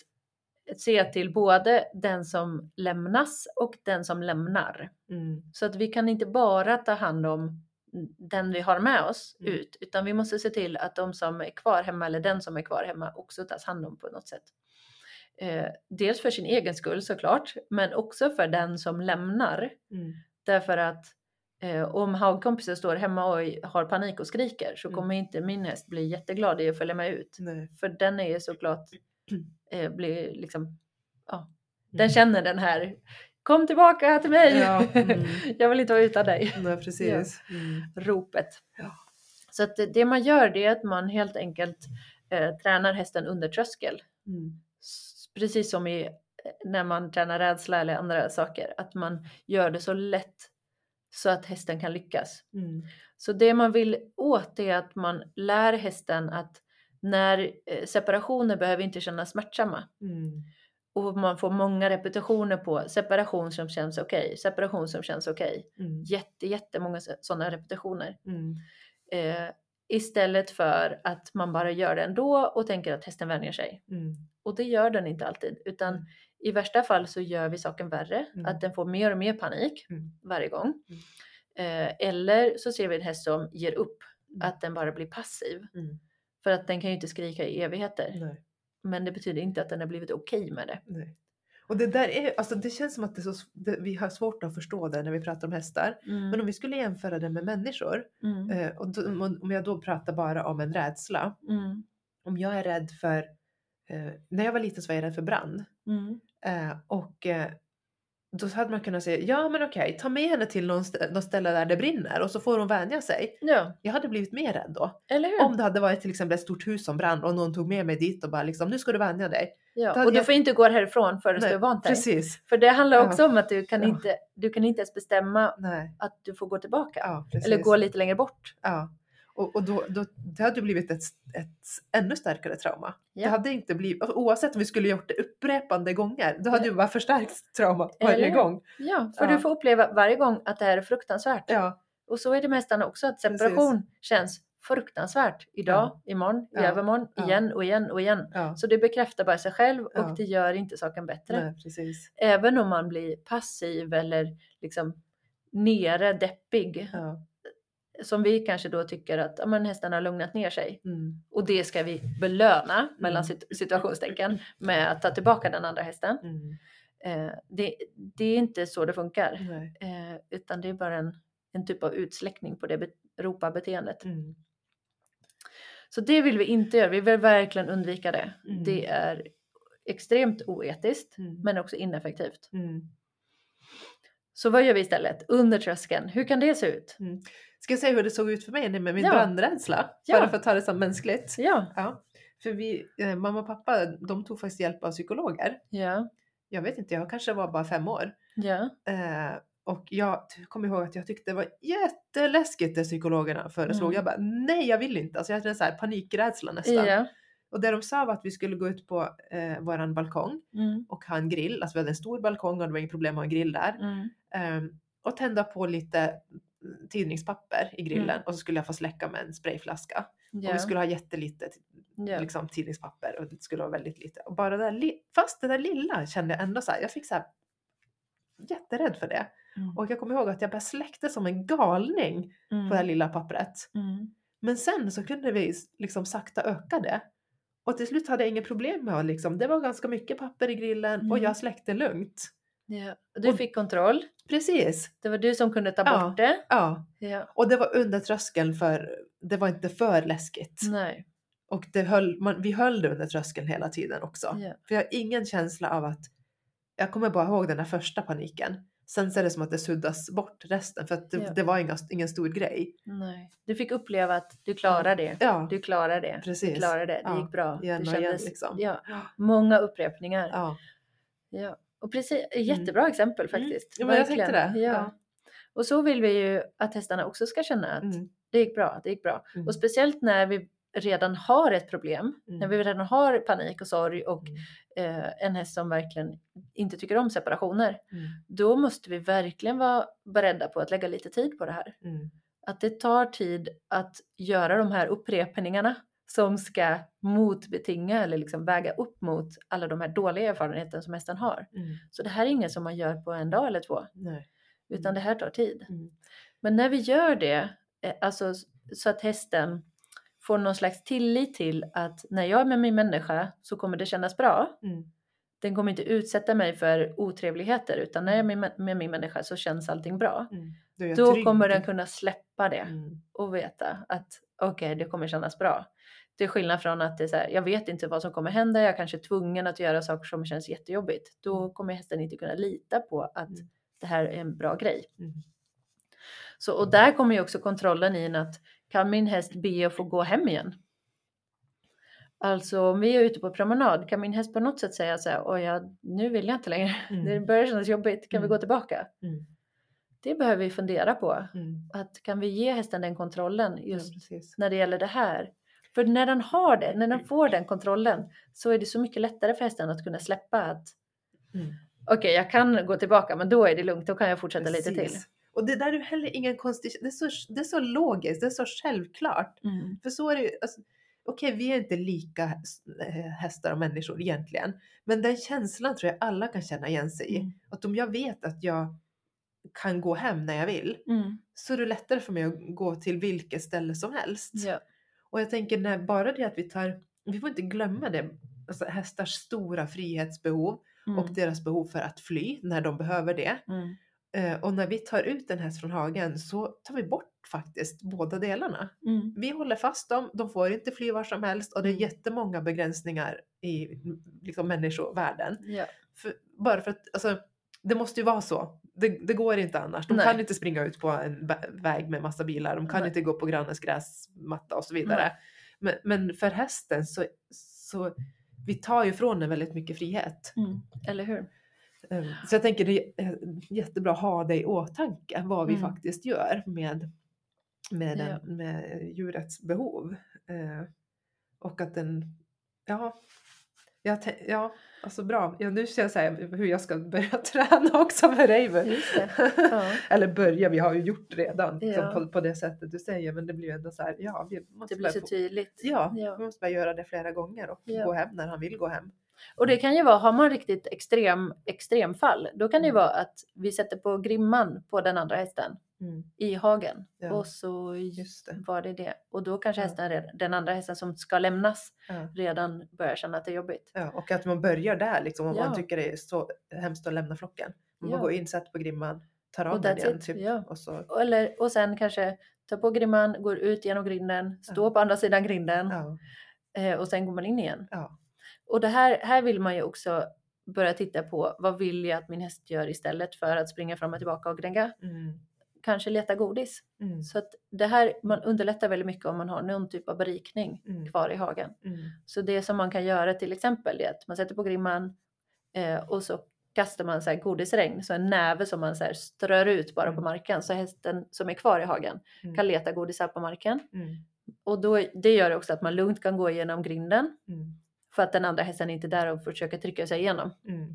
S1: se till både den som lämnas och den som lämnar.
S2: Mm.
S1: Så att vi kan inte bara ta hand om den vi har med oss
S2: Mm.
S1: ut, utan vi måste se till att de som är kvar hemma eller den som är kvar hemma också tas hand om på något sätt. Eh, dels för sin egen skull såklart, men också för den som lämnar.
S2: Mm.
S1: Därför att eh, om hagkompisen står hemma och har panik och skriker så
S2: Mm.
S1: kommer inte min häst bli jätteglad i att följa med ut.
S2: Nej.
S1: För den är ju såklart, eh, blir liksom, ja, den
S2: Mm.
S1: känner den här, kom tillbaka till mig,
S2: Ja, mm.
S1: jag vill inte vara utan dig,
S2: Nej, precis. Mm.
S1: ropet.
S2: Ja.
S1: Så att det, det man gör det är att man helt enkelt eh, tränar hästen under tröskel.
S2: Mm.
S1: S- Precis som i, när man tränar rädsla eller andra saker, att man gör det så lätt så att hästen kan lyckas.
S2: Mm.
S1: Så det man vill åt är att man lär hästen att när eh, separationer behöver inte kännas smärtsamma.
S2: Mm.
S1: Och man får många repetitioner på separation som känns okej, separation som känns okej.
S2: Mm.
S1: Jätte, jättemånga sådana repetitioner.
S2: Mm.
S1: Eh, istället för att man bara gör det ändå och tänker att hästen vänjer sig.
S2: Mm.
S1: Och det gör den inte alltid. Utan
S2: Mm.
S1: i värsta fall så gör vi saken värre.
S2: Mm.
S1: Att den får mer och mer panik
S2: Mm.
S1: varje gång. Eh, eller så ser vi en häst som ger upp.
S2: Mm.
S1: Att den bara blir passiv.
S2: Mm.
S1: För att den kan ju inte skrika i evigheter.
S2: Nej.
S1: Men det betyder inte att den har blivit okej med det.
S2: Nej. Och det där är, alltså det känns som att det är så, det, vi har svårt att förstå det när vi pratar om hästar.
S1: Mm.
S2: Men om vi skulle jämföra det med människor.
S1: Mm.
S2: Eh, och då, om- om jag då pratar bara om en rädsla.
S1: Mm.
S2: Om jag är rädd för, eh, när jag var liten så var jag rädd för brand.
S1: Mm.
S2: Eh, och eh, då hade man kunnat säga, ja men okej, ta med henne till någon stä- någon ställe där det brinner och så får hon vänja sig.
S1: Ja,
S2: Jag hade blivit mer rädd då.
S1: eller hur?
S2: Om det hade varit till exempel ett stort hus som brann och någon tog med mig dit och bara liksom, nu ska du vänja dig. Då
S1: Ja,
S2: hade
S1: och du
S2: jag-
S1: får inte gå härifrån förrän
S2: Nej,
S1: du har vant dig.
S2: Precis.
S1: För det handlar
S2: Ja.
S1: också om att du kan,
S2: Ja.
S1: inte, du kan inte ens bestämma
S2: Nej.
S1: att du får gå tillbaka.
S2: Ja, precis.
S1: Eller gå lite längre bort.
S2: Ja. Och, och då, då det hade ju blivit ett, ett ännu starkare trauma.
S1: Ja.
S2: Det hade inte blivit, alltså, oavsett om vi skulle gjort det upprepande gånger, då hade
S1: Ja.
S2: ju bara förstärkt trauma varje
S1: Eller hur?
S2: gång.
S1: Ja, för
S2: Ja.
S1: du får uppleva varje gång att det här är fruktansvärt.
S2: Ja,
S1: Och så är det nästan också att separation känns fruktansvärt. Idag, imorgon, i
S2: Ja.
S1: övermorgon,
S2: Ja.
S1: igen och igen och igen.
S2: ja.
S1: Så det bekräftar bara sig själv och
S2: Ja.
S1: det gör inte saken bättre.
S2: Nej, precis.
S1: Även om man blir passiv eller liksom nere, deppig.
S2: Ja.
S1: Som vi kanske då tycker att ja, men hästarna har lugnat ner sig.
S2: Mm.
S1: Och det ska vi belöna mellan
S2: Mm.
S1: sit- situationstecken med att ta tillbaka den andra hästen.
S2: Mm.
S1: Eh, det, det är inte så det funkar.
S2: Nej.
S1: Eh, utan det är bara en, en typ av utsläckning på det be- ropa-beteendet.
S2: Mm.
S1: Så det vill vi inte göra. Vi vill verkligen undvika det.
S2: Mm.
S1: Det är extremt oetiskt
S2: Mm.
S1: men också ineffektivt.
S2: Mm.
S1: Så vad gör vi istället? Under tröskeln. Hur kan det se ut?
S2: Mm. Ska jag säga hur det såg ut för mig med min
S1: Ja.
S2: brandrädsla?
S1: Ja.
S2: Bara för att ta det som mänskligt.
S1: Ja.
S2: Ja. För vi, eh, mamma och pappa, de tog faktiskt hjälp av psykologer.
S1: Ja.
S2: Jag vet inte, jag kanske var bara fem år.
S1: Ja.
S2: Eh, och jag kommer ihåg att jag tyckte det var jätteläskigt det psykologerna föreslog.
S1: Mm.
S2: Jag bara, nej jag vill inte. Alltså jag hade en så här panikrädsla nästan.
S1: Ja.
S2: Och det de sa var att vi skulle gå ut på eh, våran balkong
S1: Mm.
S2: och ha en grill. Alltså vi hade en stor balkong och det var inget problem att ha en grill där.
S1: Mm.
S2: Eh, och tända på lite tidningspapper i grillen.
S1: Mm.
S2: Och så skulle jag få släcka med en sprayflaska.
S1: Ja.
S2: Och vi skulle ha jättelite
S1: Ja.
S2: liksom, tidningspapper. Och det skulle vara väldigt lite. Och bara det där, li- fast det där lilla kände jag ändå så här. Jag fick så här jätterädd för det.
S1: Mm.
S2: Och jag kommer ihåg att jag bara släckte som en galning
S1: Mm.
S2: på det här lilla pappret.
S1: Mm.
S2: Men sen så kunde vi liksom sakta öka det. Och till slut hade jag inget problem med att liksom, det var ganska mycket papper i grillen och
S1: Mm.
S2: jag släckte lugnt.
S1: Ja. Du
S2: Och-
S1: fick kontroll.
S2: Precis.
S1: Det var du som kunde ta
S2: Ja.
S1: bort det.
S2: Ja.
S1: Ja.
S2: Och det var under tröskeln för det var inte för läskigt.
S1: Nej.
S2: Och det höll, man, vi höll det under tröskeln hela tiden också.
S1: Ja.
S2: För jag har ingen känsla av att, jag kommer bara ihåg den där första paniken. Sen så är det som att det suddas bort resten för att det,
S1: Ja.
S2: det var inga, ingen stor grej.
S1: Nej. Du fick uppleva att du klarar det.
S2: Ja,
S1: Du klarar det.
S2: Precis.
S1: Du klarar det. Det
S2: Ja.
S1: gick bra.
S2: Igen
S1: det
S2: och igen, liksom.
S1: ja, många upprepningar. Ja.
S2: ja.
S1: Och precis, jättebra exempel faktiskt.
S2: Ja, men jag tänkte
S1: Verkligen.
S2: det.
S1: Ja.
S2: Ja.
S1: Och så vill vi ju att hästarna också ska känna att
S2: Mm.
S1: det gick bra, det gick bra.
S2: Mm.
S1: Och speciellt när vi redan har ett problem,
S2: Mm.
S1: när vi redan har panik och sorg och
S2: Mm.
S1: eh, en häst som verkligen inte tycker om separationer.
S2: Mm.
S1: Då måste vi verkligen vara beredda på att lägga lite tid på det här.
S2: Mm.
S1: Att det tar tid att göra de här upprepningarna som ska motbetinga eller liksom väga upp mot alla de här dåliga erfarenheterna som hästen har.
S2: Mm.
S1: Så det här är inget som man gör på en dag eller två,
S2: Nej.
S1: utan
S2: Mm.
S1: det här tar tid.
S2: Mm.
S1: Men när vi gör det, eh, alltså så att hästen får någon slags tillit till att när jag är med min människa så kommer det kännas bra.
S2: Mm.
S1: Den kommer inte utsätta mig för otrevligheter, utan när jag är med, med min människa så känns allting bra.
S2: Mm. Då är jag
S1: Då
S2: trygg.
S1: kommer den kunna släppa det
S2: Mm.
S1: och veta att okej, okay, det kommer kännas bra. Det är skillnad från att det är så här, jag vet inte vad som kommer hända, jag är kanske är tvungen att göra saker som känns jättejobbigt. Då kommer hästen inte kunna lita på att
S2: Mm.
S1: det här är en bra grej.
S2: Mm.
S1: Så, och där kommer ju också kontrollen in att kan min häst be att få gå hem igen? Alltså om vi är ute på promenad, kan min häst på något sätt säga så här, oj, jag, nu vill jag inte längre,
S2: Mm.
S1: det börjar kännas jobbigt, kan
S2: Mm.
S1: vi gå tillbaka?
S2: Mm.
S1: Det behöver vi fundera på.
S2: Mm.
S1: Att kan vi ge hästen den kontrollen
S2: Ja,
S1: just
S2: precis.
S1: när det gäller det här? För när den har det, när den får den kontrollen, så är det så mycket lättare för hästen att kunna släppa att
S2: Mm.
S1: okej, okay, jag kan gå tillbaka, men då är det lugnt, då kan jag fortsätta lite till.
S2: Precis. Och det där är heller ingen konstig, det är så, det är så logiskt, det är så självklart.
S1: Mm.
S2: För så är det ju, alltså, okej vi är inte lika eh, hästar och människor egentligen. Men den känslan tror jag alla kan känna igen sig i.
S1: Mm.
S2: Att om jag vet att jag kan gå hem när jag vill,
S1: Mm.
S2: så är det lättare för mig att gå till vilket ställe som helst.
S1: Ja.
S2: Och jag tänker när bara det att vi tar, vi får inte glömma det, alltså hästars stora frihetsbehov
S1: Mm.
S2: och deras behov för att fly när de behöver det.
S1: Mm.
S2: Eh, och när vi tar ut en häst från hagen så tar vi bort faktiskt båda delarna.
S1: Mm.
S2: Vi håller fast dem, de får inte fly var som helst och det är
S1: Mm.
S2: jättemånga begränsningar i liksom, människovärlden.
S1: Ja.
S2: För, bara för att, alltså, det måste ju vara så. Det, det går inte annars. De
S1: Nej.
S2: kan inte springa ut på en bä- väg med massa bilar. De kan
S1: Nej.
S2: inte gå på grannens gräsmatta och så vidare. Men, men för hästen så, så vi tar ju från den väldigt mycket frihet.
S1: Mm. Eller hur?
S2: Um, Så jag tänker det är jättebra att ha det i åtanke vad vi
S1: Mm.
S2: faktiskt gör med, med, den,
S1: Ja.
S2: med djurets behov. Uh, och att den, ja, jag te- ja, alltså bra. Ja, nu ska jag säga hur jag ska börja träna också med Raven.
S1: Just det. Ja.
S2: Eller börja, vi har ju gjort redan liksom,
S1: Ja.
S2: på, på det sättet du säger. Men det blir ju ändå så här, ja, vi måste
S1: Det blir
S2: bara
S1: så
S2: få,
S1: tydligt.
S2: ja,
S1: Ja.
S2: vi måste bara göra det flera gånger och
S1: Ja.
S2: gå hem när han vill gå hem.
S1: Och det kan ju vara, har man riktigt extrem, extremfall, då kan det ju
S2: Mm.
S1: vara att vi sätter på grimman på den andra hästen
S2: Mm.
S1: i hagen.
S2: Ja.
S1: Och så
S2: Just det.
S1: var det det. Och då kanske
S2: Ja.
S1: hästen, redan- den andra hästen som ska lämnas
S2: Ja.
S1: redan börjar känna att det är jobbigt.
S2: Ja, och att man börjar där liksom, om
S1: Ja.
S2: man tycker det är så hemskt att lämna flocken. Man
S1: Ja.
S2: går in, sätter på grimman, tar av
S1: Och
S2: den
S1: that's
S2: igen
S1: it,
S2: typ.
S1: ja.
S2: Och så,
S1: Och Eller, och sen kanske ta på grimman, går ut genom grinden, står på andra sidan grinden
S2: ja,
S1: eh, och sen går man in igen.
S2: ja,
S1: Och det här, här vill man ju också börja titta på, vad vill jag att min häst gör istället för att springa fram och tillbaka och gnägga?
S2: mm,
S1: Kanske leta godis.
S2: mm,
S1: Så att det här, man underlättar väldigt mycket om man har någon typ av berikning
S2: mm,
S1: kvar i hagen.
S2: mm,
S1: Så det som man kan göra till exempel är att man sätter på grimman eh, och så kastar man så här godisregn, så en näve som man så här strör ut bara
S2: Mm.
S1: på marken, så hästen som är kvar i hagen
S2: Mm.
S1: kan leta godisar på marken.
S2: mm,
S1: Och då, det gör också att man lugnt kan gå igenom grinden,
S2: mm,
S1: för att den andra hästen inte är där och försöker trycka sig igenom.
S2: mm,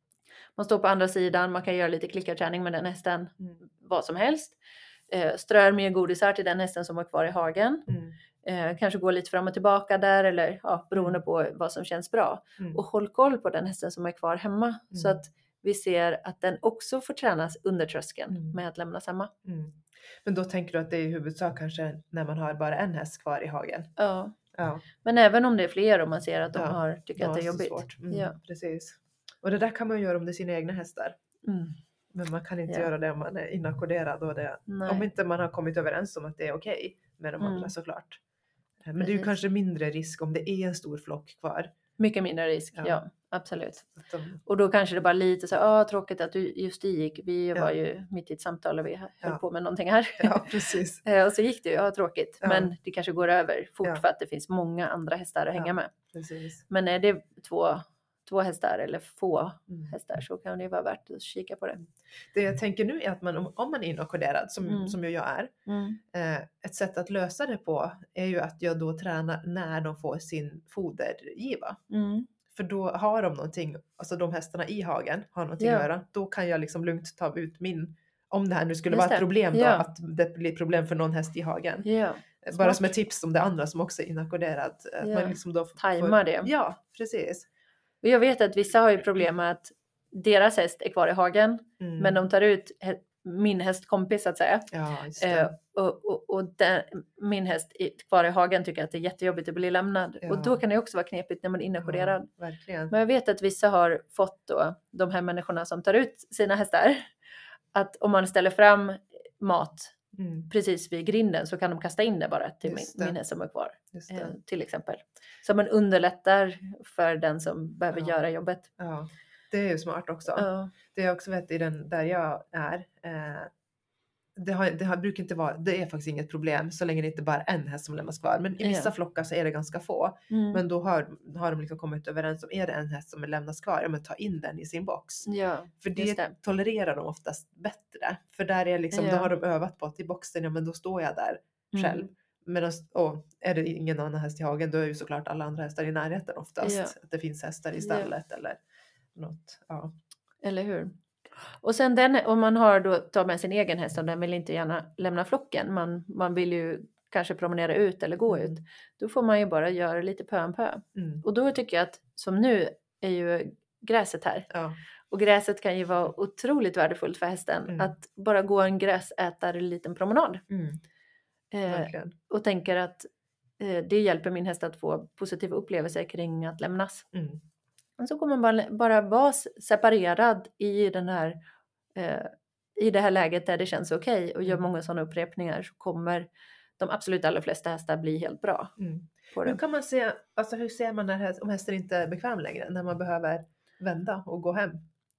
S1: Man står på andra sidan, man kan göra lite klickarträning med den hästen,
S2: mm,
S1: vad som helst. Eh, strör mer godisar till den hästen som är kvar i hagen.
S2: mm,
S1: Eh, kanske gå lite fram och tillbaka där, eller ja, beroende på vad som känns bra.
S2: mm,
S1: Och håll koll på den hästen som är kvar hemma, så
S2: Mm.
S1: att vi ser att den också får tränas under tröskeln
S2: Mm.
S1: med att lämnas hemma.
S2: mm. Men då tänker du att det är i huvudsak kanske när man har bara en häst kvar i hagen?
S1: Ja.
S2: Ja,
S1: Men även om det är fler och man ser att de
S2: Ja.
S1: har, tycker att det är
S2: så
S1: jobbigt.
S2: svårt. Mm,
S1: Ja.
S2: Precis. Och det där kan man göra om det är sina egna hästar.
S1: Mm.
S2: Men man kan inte
S1: Ja.
S2: göra det om man är inackorderad. Och det,
S1: Nej.
S2: om inte man har kommit överens om att det är okej med de
S1: Mm.
S2: andra såklart. Men det är ju
S1: Precis.
S2: kanske mindre risk om det är en stor flock kvar.
S1: Mycket mindre risk, ja,
S2: Ja.
S1: absolut.
S2: Att de,
S1: Och då kanske det bara lite så ah, tråkigt att du just det gick. Vi
S2: Ja.
S1: var ju mitt i ett samtal och vi höll
S2: Ja.
S1: på med någonting här.
S2: ja, precis.
S1: Eh, och så gick det ju, ja tråkigt.
S2: Ja.
S1: Men det kanske går över fort
S2: Ja.
S1: för att det finns många andra hästar att
S2: Ja.
S1: hänga med.
S2: precis.
S1: Men är det två, två hästar eller få
S2: Mm.
S1: hästar, så kan det vara värt att kika på det.
S2: Det jag tänker nu är att man, om, om man är inackorderad, som,
S1: Mm.
S2: som ju jag är,
S1: Mm.
S2: eh, ett sätt att lösa det på är ju att jag då tränar när de får sin fodergiva.
S1: Mm.
S2: För då har de någonting, alltså de hästarna i hagen har någonting
S1: Ja.
S2: att göra. Då kan jag liksom lugnt ta ut min, om det här nu skulle
S1: Just
S2: vara ett
S1: det.
S2: problem då,
S1: Ja.
S2: att det blir problem för någon häst i hagen.
S1: Ja,
S2: Bara
S1: smart.
S2: som ett tips om det andra som också är inackorderad. Att
S1: Ja.
S2: man liksom då f-
S1: Tajma det.
S2: Ja, precis.
S1: och jag vet att vissa har ju problem med att deras häst är kvar i hagen,
S2: Mm.
S1: men de tar ut hä- min hästkompis så att säga.
S2: Ja, just det.
S1: Eh, och och, och den, min häst i, kvar i hagen tycker att det är jättejobbigt att bli lämnad.
S2: Ja.
S1: Och då kan det också vara knepigt när man är inackorderad.
S2: Ja, verkligen.
S1: Men jag vet att vissa har fått då, de här människorna som tar ut sina hästar, att om man ställer fram mat
S2: Mm,
S1: precis vid grinden så kan de kasta in det bara till min,
S2: Just det.
S1: min häst som är kvar.
S2: just
S1: Eh,
S2: det.
S1: till exempel. Så man underlättar för den som behöver
S2: Ja.
S1: göra jobbet.
S2: Ja, det är ju smart också.
S1: Ja.
S2: Det jag också vet i den där jag är, eh, det, har, det har, brukar inte vara, det är faktiskt inget problem så länge det inte bara är en häst som lämnas kvar. Men i vissa
S1: Ja.
S2: flockar så är det ganska få.
S1: Mm.
S2: Men då har, har de liksom kommit överens om, är det en häst som lämnas kvar, ja men ta in den i sin box.
S1: ja,
S2: För det,
S1: just det.
S2: tolererar de oftast bättre. För där är liksom,
S1: Ja.
S2: då har de övat på att i boxen, ja men då står jag där
S1: Mm.
S2: själv. Men och är det ingen annan häst i hagen, då är ju såklart alla andra hästar i närheten oftast.
S1: Ja.
S2: Att det finns hästar i
S1: Ja.
S2: stallet eller något. Ja.
S1: Eller hur? Och sen den, om man har då, tar med sin egen häst och den vill inte gärna lämna flocken. Man, man vill ju kanske promenera ut eller gå
S2: Mm.
S1: ut. Då får man ju bara göra lite pö om pö.
S2: Mm.
S1: Och då tycker jag att, som nu är ju gräset här.
S2: Ja.
S1: Och gräset kan ju vara otroligt värdefullt för hästen.
S2: Mm.
S1: Att bara gå en gräsätare liten promenad.
S2: Mm.
S1: Eh,
S2: Verkligen.
S1: och tänker att eh, det hjälper min häst att få positiva upplevelser kring att lämnas.
S2: Mm.
S1: Och så kommer man bara, bara vara s- separerad i den här eh, i det här läget där det känns okej och gör
S2: Mm.
S1: många sådana upprepningar, så kommer de absolut allra flesta hästar bli helt bra
S2: Mm.
S1: på
S2: Hur
S1: det.
S2: kan man se, alltså hur ser man när häst, om hästen inte är bekväm längre, när man behöver vända och gå hem?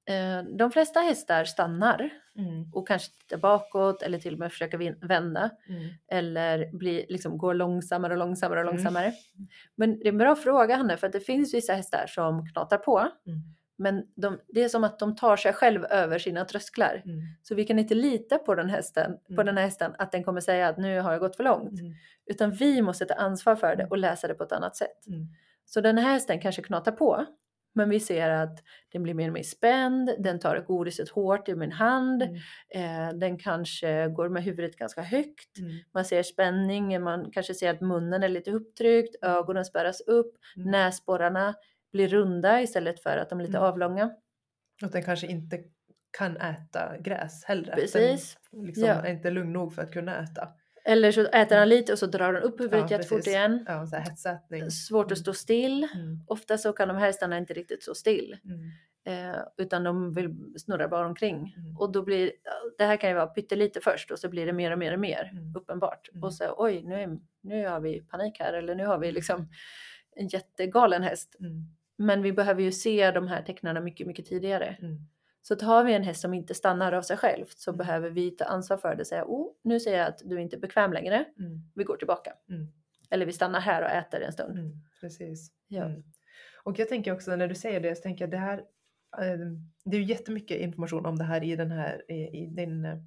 S1: Eh, de flesta hästar stannar
S2: Mm.
S1: och kanske tittar bakåt eller till och med försöker vin- vända.
S2: Mm.
S1: Eller blir, liksom, går långsammare och långsammare och
S2: Mm.
S1: långsammare. Men det är en bra fråga, Hanne, för att det finns vissa hästar som knatar på.
S2: Mm.
S1: Men de, det är som att de tar sig själv över sina trösklar.
S2: Mm.
S1: Så vi kan inte lita på den, hästen,
S2: Mm.
S1: på den här hästen att den kommer säga att nu har jag gått för långt.
S2: Mm.
S1: Utan vi måste ta ansvar för det och läsa det på ett annat sätt.
S2: Mm.
S1: Så den här hästen kanske knatar på. Men vi ser att den blir mer och mer spänd. Den tar godiset hårt i min hand.
S2: Mm.
S1: Eh, den kanske går med huvudet ganska högt.
S2: Mm.
S1: Man ser spänning. Man kanske ser att munnen är lite upptryckt. Ögonen spärras upp.
S2: Mm.
S1: Näsborrarna blir runda istället för att de är lite
S2: Mm.
S1: avlånga.
S2: Och den kanske inte kan äta gräs heller.
S1: Precis.
S2: Den liksom
S1: Ja.
S2: är inte lugn nog för att kunna äta.
S1: Eller så äter den lite och så drar den upp huvudet
S2: Ja,
S1: jättefort
S2: precis.
S1: igen.
S2: Ja, så här hetsätning.
S1: Svårt att stå still.
S2: Mm.
S1: Ofta så kan de här hästarna inte riktigt stå still.
S2: Mm.
S1: Eh, utan de vill snurra bara omkring.
S2: Mm.
S1: Och då blir, det här kan ju vara pyttelite först och så blir det mer och mer och mer
S2: Mm.
S1: uppenbart.
S2: Mm.
S1: Och så oj, nu, är, nu har vi panik här. Eller nu har vi liksom en jättegalen häst.
S2: Mm.
S1: Men vi behöver ju se de här tecknarna mycket, mycket tidigare.
S2: Mm.
S1: Så tar vi en häst som inte stannar av sig själv så
S2: Mm.
S1: behöver vi ta ansvar för det och säga, oh, nu ser jag att du inte är bekväm längre.
S2: Mm.
S1: Vi går tillbaka.
S2: Mm.
S1: Eller vi stannar här och äter en stund.
S2: Mm. Precis.
S1: Ja.
S2: Mm. Och jag tänker också när du säger det så tänker jag det här eh, det är ju jättemycket information om det här i den här i, i din eh,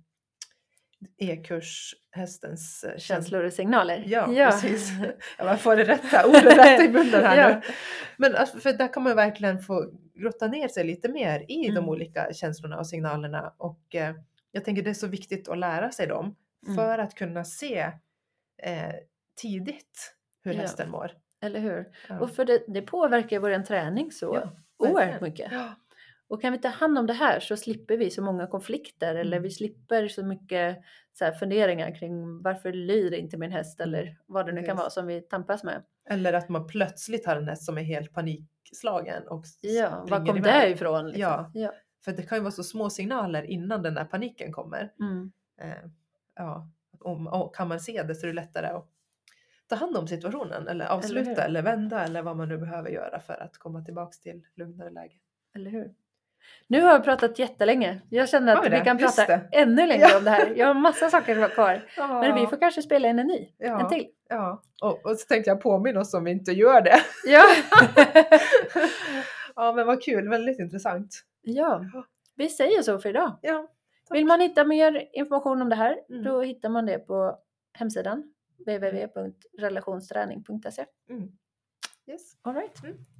S2: e-kurs hästens eh, käns-
S1: Känslor och signaler.
S2: Ja,
S1: ja.
S2: precis. Ja, man får det rätta ordet rätt i munnen här
S1: Ja.
S2: nu. Men alltså, för där kan man verkligen få grotta ner sig lite mer i
S1: Mm.
S2: de olika känslorna och signalerna. Och eh, jag tänker det är så viktigt att lära sig dem
S1: Mm.
S2: för att kunna se eh, tidigt hur
S1: Ja.
S2: hästen mår.
S1: Eller hur?
S2: Ja.
S1: Och för det, det påverkar vår träning så
S2: Ja,
S1: oerhört
S2: verkligen.
S1: mycket.
S2: Ja.
S1: Och kan vi ta hand om det här så slipper vi så många konflikter. Eller
S2: Mm.
S1: vi slipper så mycket så här, funderingar kring varför lyder inte min häst. Eller vad det nu kan
S2: Precis.
S1: vara som vi tampas med.
S2: Eller att man plötsligt har en häst som är helt panikslagen och
S1: Ja, var
S2: springer
S1: kom
S2: iväg.
S1: det ifrån? Liksom?
S2: Ja.
S1: Ja.
S2: För det kan ju vara så små signaler innan den där paniken kommer.
S1: Mm.
S2: Eh, ja, om, och kan man se det så är det lättare att ta hand om situationen eller avsluta
S1: Eller
S2: eller,
S1: hur?
S2: vända eller vad man nu behöver göra för att komma tillbaks till lugnare läge.
S1: Eller hur? Nu har jag pratat jättelänge. Jag känner
S2: Har
S1: att
S2: vi
S1: vi
S2: det?
S1: kan
S2: Just
S1: prata
S2: det.
S1: ännu längre
S2: Ja.
S1: om det här. Jag har massa saker kvar.
S2: Ja.
S1: Men vi får kanske spela in en ny.
S2: Ja.
S1: En till.
S2: Ja, och, och så tänkte jag påminna oss om vi inte gör det.
S1: Ja.
S2: Ja, men vad kul, väldigt intressant.
S1: ja, vi säger så för idag.
S2: Ja, tack.
S1: Vill man hitta mer information om det här,
S2: Mm.
S1: då hittar man det på hemsidan w w w punkt relationsträning punkt se.
S2: Mm. Yes.
S1: All right.
S2: Mm.